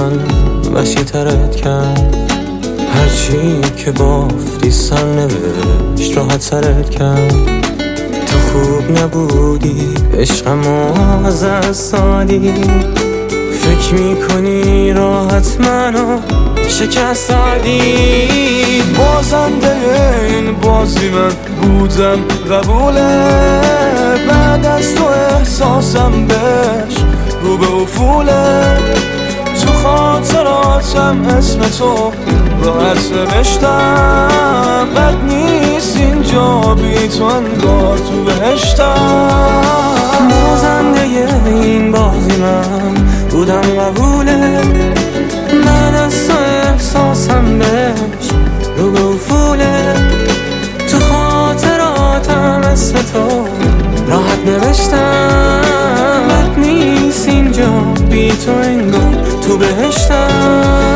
من وحشی ترت کرد، هرچی که بافتی سرنوشت راحت سرت کرد. تو خوب نبودی عشقمو از دست دادی، فکر میکنی راحت منو شکست دادی. بازنده این بازی من بودم قبوله، بعد از تو احساسم بهش رو به افوله. تو خاطراتم اسم تو راحت نوشتم، بد نیست اینجا بی تو انگار تو بهشتم. بازنده این بازی من بودم قبوله، بعد از تو احساسم بهش رو به افوله. تو خاطراتم اسم تو راحت نوشتم، بد نیست اینجا بی تو انگار تو بهشتم.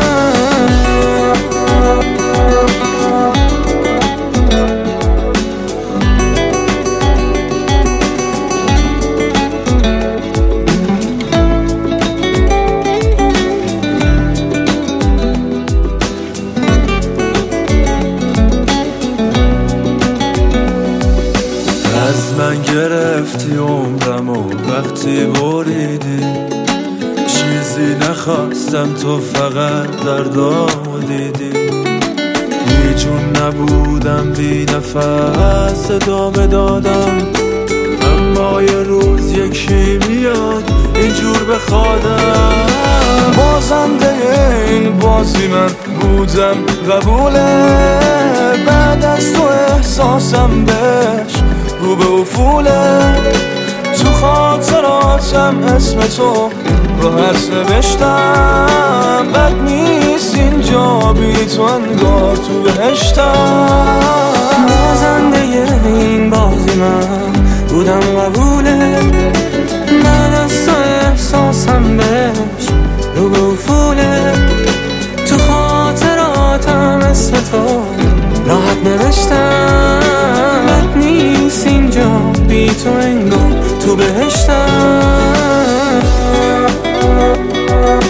از من گرفتی عمرم و وقتی بریدی، چیزی نخواستم تو فقط دردامو دیدی. هیچون نبودم بی نفس ادامه دادم، اما یه روز یکی میاد اینجور بخوادم. بازنده این بازی من بودم قبوله، بعد از تو احساسم بهش رو به افوله. تو خاطراتم اسم تو راحت نوشتم، بد نیست اینجا بی تو انگار تو بهشتم. بازنده این بازی من بودم قبوله، بعد از تو احساسم بهش رو به افوله. تو خاطراتم اسم تو راحت نوشتم، بد نیست اینجا بی تو انگار تو بهشتم.